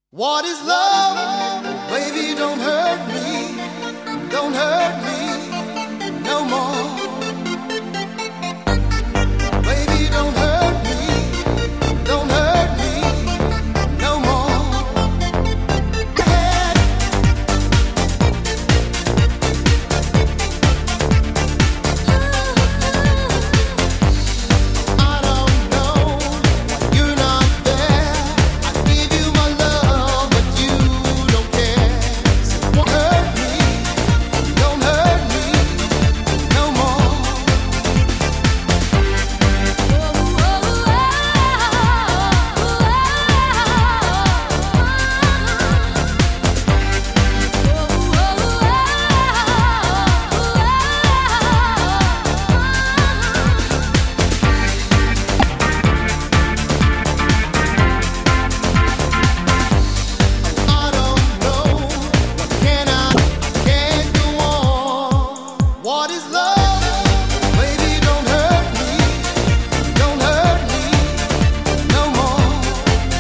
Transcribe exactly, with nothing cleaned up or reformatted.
What is love? Baby, don't hurt me. Don't hurt me no more. Baby, don't hurt me. Don't hurt me no more. Yeah. I don't know why you're not there. I give you my love, but you don't care. So don't hurt me. Don't hurt me no more. I don't know. Can I? Can't go on. What is love?